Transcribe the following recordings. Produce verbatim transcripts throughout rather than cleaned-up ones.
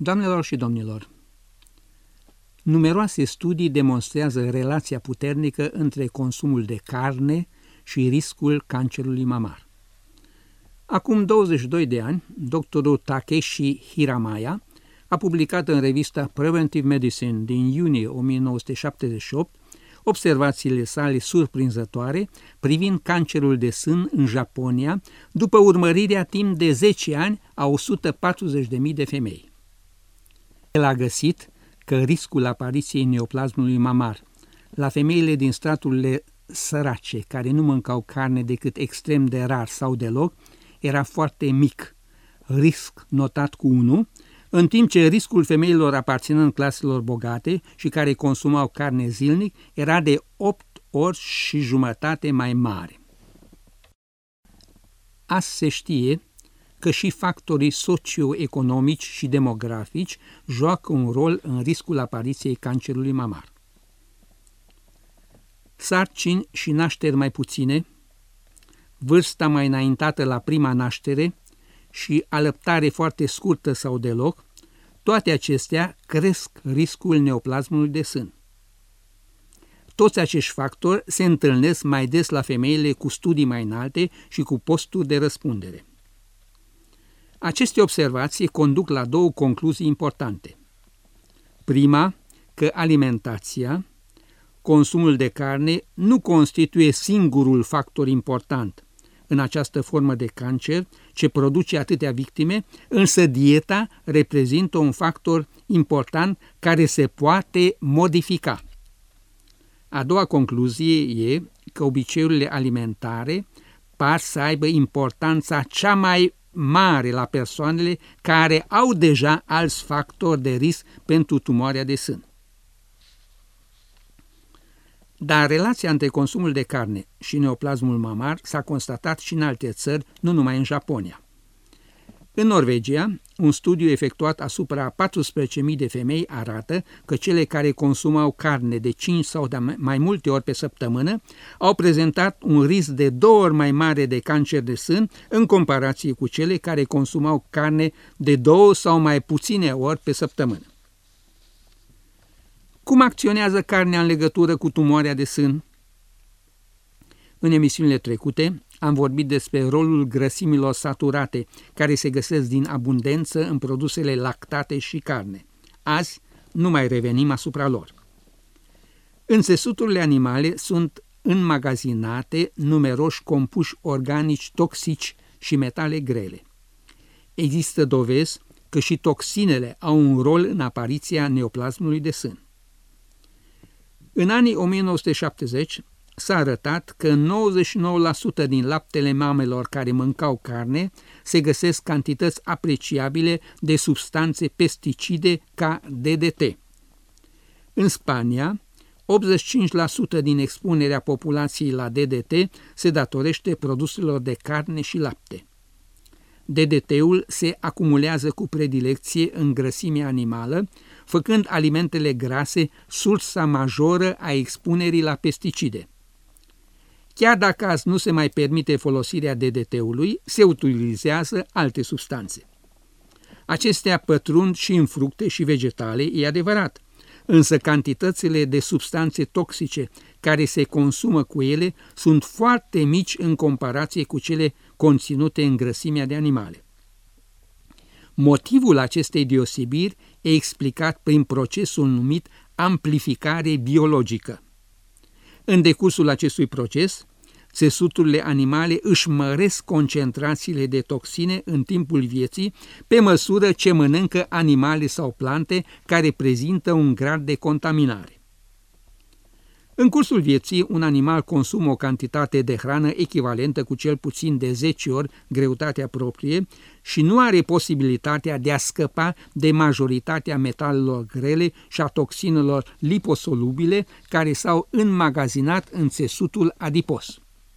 Doamnelor și domnilor, numeroase studii demonstrează relația puternică între consumul de carne și riscul cancerului mamar. Acum douăzeci și doi de ani, doctorul Takeshi Hiramaya a publicat în revista Preventive Medicine din iunie o mie nouă sute șaptezeci și opt observațiile sale surprinzătoare privind cancerul de sân în Japonia după urmărirea timp de zece ani a o sută patruzeci de mii de femei. El a găsit că riscul apariției neoplasmului mamar la femeile din straturile sărace care nu mâncau carne decât extrem de rar sau deloc era foarte mic, risc notat cu unu, în timp ce riscul femeilor aparținând claselor bogate și care consumau carne zilnic era de opt ori și jumătate mai mare. Azi se știe că și factorii socioeconomici și demografici joacă un rol în riscul apariției cancerului mamar. Sarcini și nașteri mai puține, vârsta mai înaintată la prima naștere și alăptare foarte scurtă sau deloc, toate acestea cresc riscul neoplasmului de sân. Toți acești factori se întâlnesc mai des la femeile cu studii mai înalte și cu posturi de răspundere. Aceste observații conduc la două concluzii importante. Prima, că alimentația, consumul de carne, nu constituie singurul factor important în această formă de cancer ce produce atâtea victime, însă dieta reprezintă un factor important care se poate modifica. A doua concluzie e că obiceiurile alimentare par să aibă importanța cea mai mare la persoanele care au deja alți factori de risc pentru tumoarea de sân. Dar relația între consumul de carne și neoplasmul mamar s-a constatat și în alte țări, nu numai în Japonia. În Norvegia, un studiu efectuat asupra paisprezece mii de femei arată că cele care consumau carne de cinci sau de mai multe ori pe săptămână au prezentat un risc de două ori mai mare de cancer de sân în comparație cu cele care consumau carne de două sau mai puține ori pe săptămână. Cum acționează carnea în legătură cu tumoarea de sân? În emisiunile trecute am vorbit despre rolul grăsimilor saturate care se găsesc din abundență în produsele lactate și carne. Azi nu mai revenim asupra lor. În țesuturile animale sunt înmagazinate numeroși compuși organici toxici și metale grele. Există dovezi că și toxinele au un rol în apariția neoplasmului de sân. În anii o mie nouă sute șaptezeci s-a arătat că în nouăzeci și nouă la sută din laptele mamelor care mâncau carne se găsesc cantități apreciabile de substanțe pesticide ca D D T. În Spania, optzeci și cinci la sută din expunerea populației la D D T se datorește produselor de carne și lapte. D D T-ul se acumulează cu predilecție în grăsimea animală, făcând alimentele grase sursa majoră a expunerii la pesticide. Chiar dacă azi nu se mai permite folosirea D D T-ului, se utilizează alte substanțe. Acestea pătrund și în fructe și vegetale, e adevărat, însă cantitățile de substanțe toxice care se consumă cu ele sunt foarte mici în comparație cu cele conținute în grăsimea de animale. Motivul acestei deosebiri e explicat prin procesul numit amplificare biologică. În decursul acestui proces, țesuturile animale își măresc concentrațiile de toxine în timpul vieții pe măsură ce mănâncă animale sau plante care prezintă un grad de contaminare. În cursul vieții, un animal consumă o cantitate de hrană echivalentă cu cel puțin de zece ori greutatea proprie și nu are posibilitatea de a scăpa de majoritatea metalelor grele și a toxinelor liposolubile care s-au înmagazinat în țesutul adipos.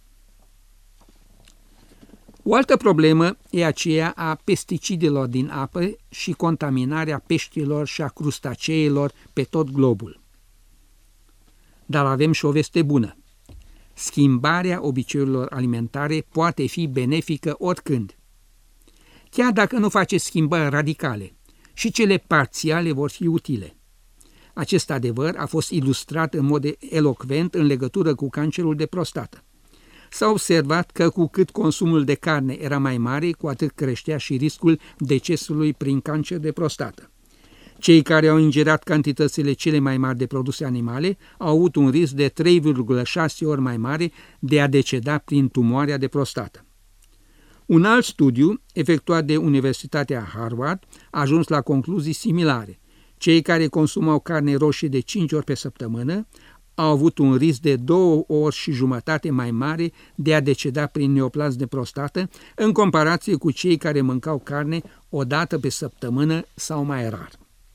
O altă problemă e aceea a pesticidelor din apă și contaminarea peștilor și a crustaceilor pe tot globul. Dar avem și o veste bună. Schimbarea obiceiurilor alimentare poate fi benefică oricând. Chiar dacă nu face schimbări radicale, și cele parțiale vor fi utile. Acest adevăr a fost ilustrat în mod elocvent în legătură cu cancerul de prostată. S-a observat că cu cât consumul de carne era mai mare, cu atât creștea și riscul decesului prin cancer de prostată. Cei care au ingerat cantitățile cele mai mari de produse animale au avut un risc de trei virgulă șase ori mai mare de a deceda prin tumoarea de prostată. Un alt studiu, efectuat de Universitatea Harvard, a ajuns la concluzii similare. Cei care consumau carne roșie de cinci ori pe săptămână au avut un risc de două ori și jumătate mai mare de a deceda prin neoplasm de prostată, în comparație cu cei care mâncau carne o dată pe săptămână sau mai rar.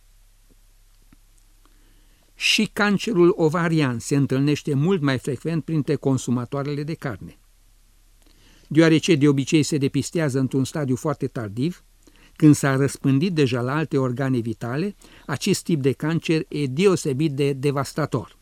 Și cancerul ovarian se întâlnește mult mai frecvent printre consumatoarele de carne. Deoarece de obicei se depistează într-un stadiu foarte tardiv, când s-a răspândit deja la alte organe vitale, acest tip de cancer e deosebit de devastator.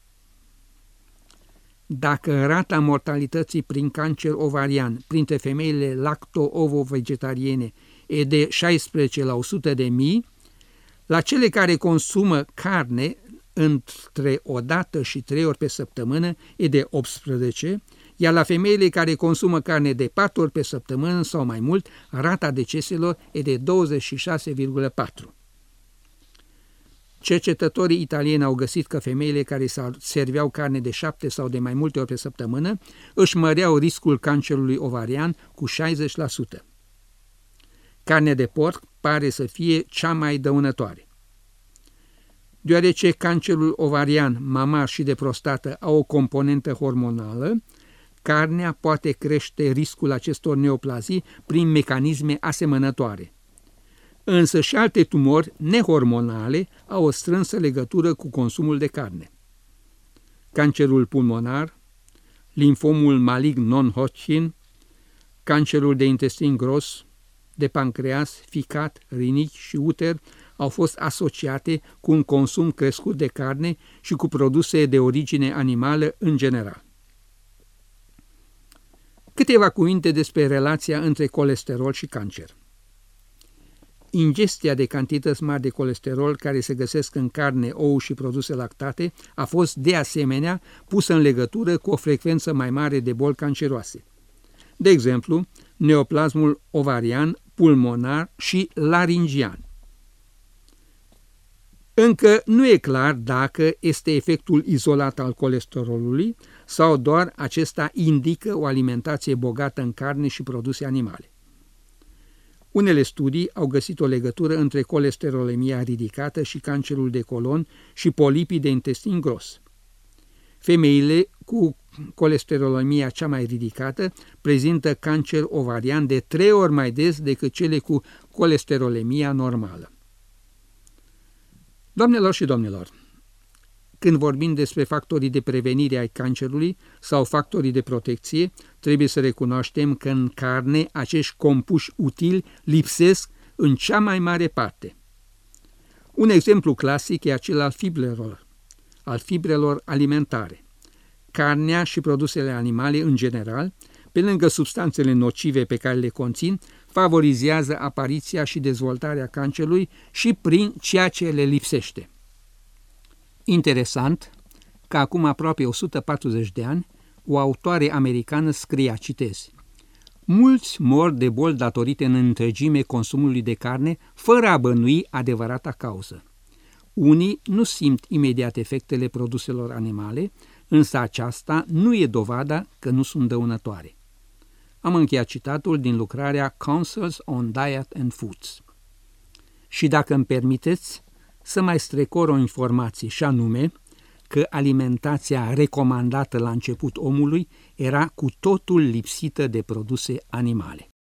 Dacă rata mortalității prin cancer ovarian printre femeile lacto-ovo-vegetariene e de șaisprezece la o sută de mii, la cele care consumă carne între o dată și trei ori pe săptămână e de optsprezece, iar la femeile care consumă carne de patru ori pe săptămână sau mai mult, rata deceselor e de douăzeci și șase virgulă patru. Cercetătorii italieni au găsit că femeile care serveau carne de șapte sau de mai multe ori pe săptămână își măreau riscul cancerului ovarian cu șaizeci la sută. Carnea de porc pare să fie cea mai dăunătoare. Deoarece cancerul ovarian, mamar și de prostată au o componentă hormonală, carnea poate crește riscul acestor neoplazii prin mecanisme asemănătoare. Însă și alte tumori nehormonale au o strânsă legătură cu consumul de carne. Cancerul pulmonar, limfomul malign non-Hodgkin, cancerul de intestin gros, de pancreas, ficat, rinichi și uter au fost asociate cu un consum crescut de carne și cu produse de origine animală în general. Câteva cuvinte despre relația între colesterol și cancer. Ingestia de cantități mari de colesterol care se găsesc în carne, ou și produse lactate a fost de asemenea pusă în legătură cu o frecvență mai mare de boli canceroase. De exemplu, neoplasmul ovarian, pulmonar și laringian. Încă nu e clar dacă este efectul izolat al colesterolului sau doar acesta indică o alimentație bogată în carne și produse animale. Unele studii au găsit o legătură între colesterolemia ridicată și cancerul de colon și polipii de intestin gros. Femeile cu colesterolemia cea mai ridicată prezintă cancer ovarian de trei ori mai des decât cele cu colesterolemia normală. Doamnelor și domnilor, când vorbim despre factorii de prevenire ai cancerului sau factorii de protecție, trebuie să recunoaștem că în carne acești compuși utili lipsesc în cea mai mare parte. Un exemplu clasic e acela al fibrelor, al fibrelor alimentare. Carnea și produsele animale în general, pe lângă substanțele nocive pe care le conțin, favorizează apariția și dezvoltarea cancerului și prin ceea ce le lipsește. Interesant că acum aproape o sută patruzeci de ani, o autoare americană scria, citez: mulți mor de boli datorite în întregime consumului de carne, fără a bănui adevărata cauză. Unii nu simt imediat efectele produselor animale, însă aceasta nu e dovada că nu sunt dăunătoare. Am încheiat citatul din lucrarea Counsels on Diet and Foods. Și dacă îmi permiteți să mai strecor o informație, și anume că alimentația recomandată la început omului era cu totul lipsită de produse animale.